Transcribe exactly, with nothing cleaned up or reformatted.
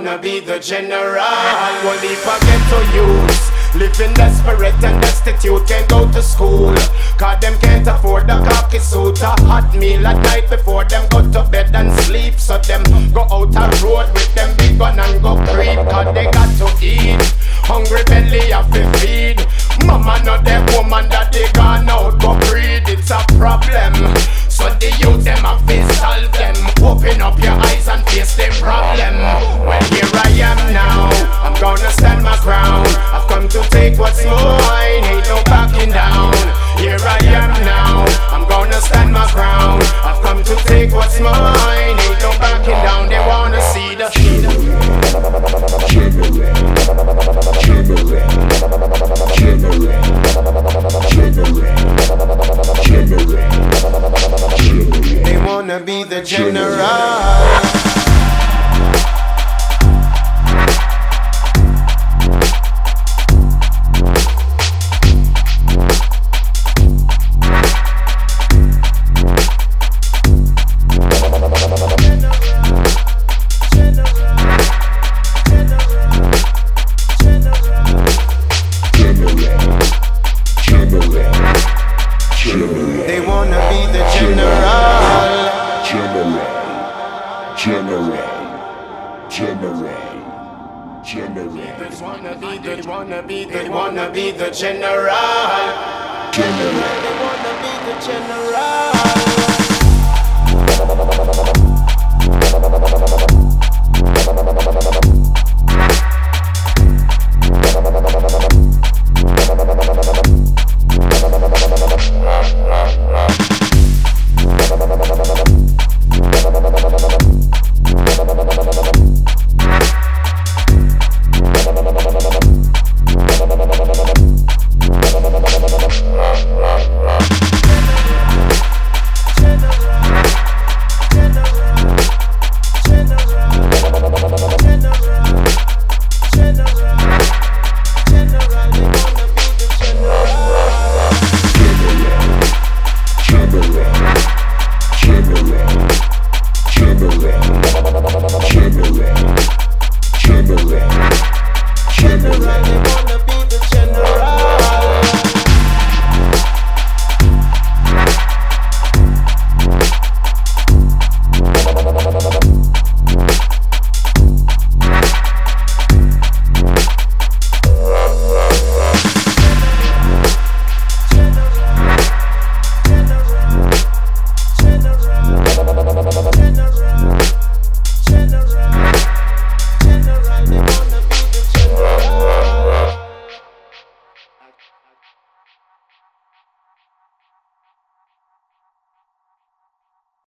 wanna be the general. Only forget to use, living desperate and destitute, can't go to school, cause them can't afford the khaki suit. A hot meal at night before them go to bed and sleep. So them go out a road with them big gun and go creep, cause they got to eat. Hungry belly have to feed. Mama know them woman that they gone out go breed. It's a problem, so the youth them have to solve them. Open up your eyes and face them problem. Well, here I am now, I'm gonna stand my ground. I've come to take what's mine, ain't no backing down. Here I am now, I'm gonna stand my ground. I've come to take what's mine, ain't no backing down. They wanna see the they wanna be the general. They wanna be the general. General, general, general, general. They wanna be the, they wanna be the, they wanna be the general. General. They wanna be the general.